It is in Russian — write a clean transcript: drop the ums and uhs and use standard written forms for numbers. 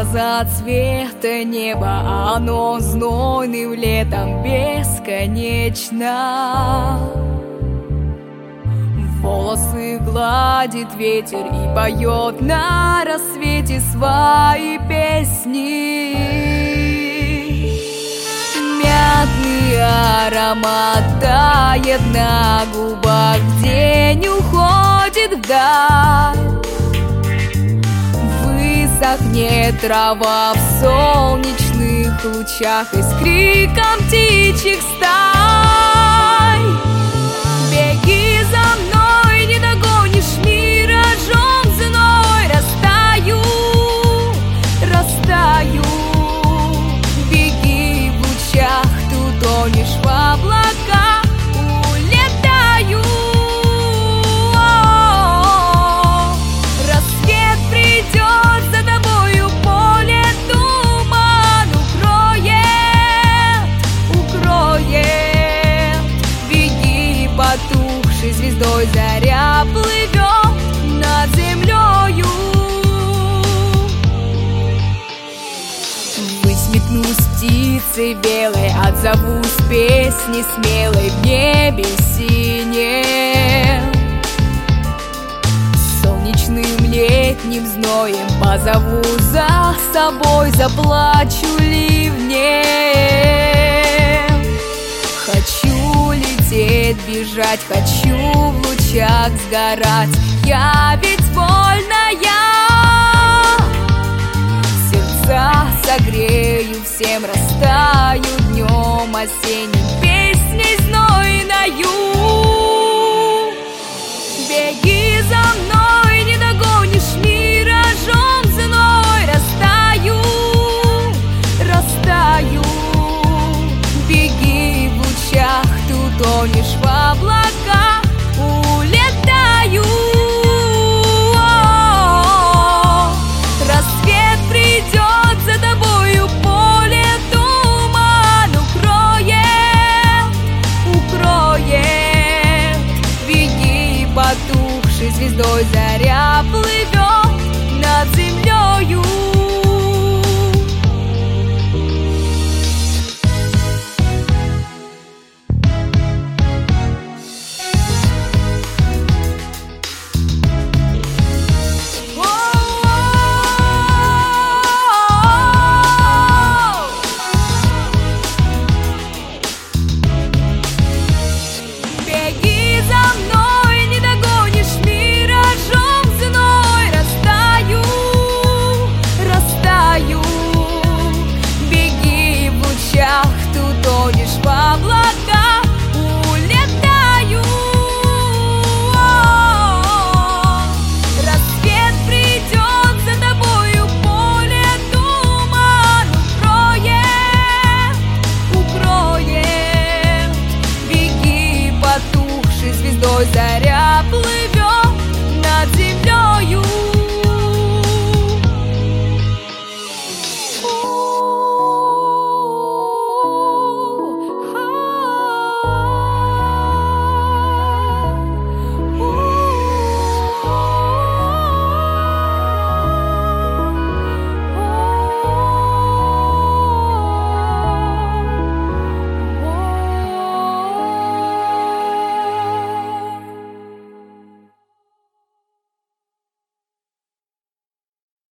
разноцветное небо, а оно знойным летом бесконечно. Волосы гладит ветер и поет на рассвете свои песни. Мятный аромат тает на губах, день уходит вдаль. Высохнет трава в солнечных лучах и с криком птичьих стай. Беги за мной, не догонишь, миражом зной. Растаю, растаю. Беги в лучах, ты утонешь в облаках. Улетаю. Рассвет придет, за тобою поле туман укроет. Беги, потухшей звездой заря плывет над землею. Ввысь метнусь птицей белой, отзовусь песней смелой в небе синем. Солнечным летним зноем позову за собой, заплачу ливнем. Хочу лететь, бежать, хочу в лучах сгорать. Я ведь вольная, сердца согрею, всем растаю днем осенним, песней знойною. Беги за мной.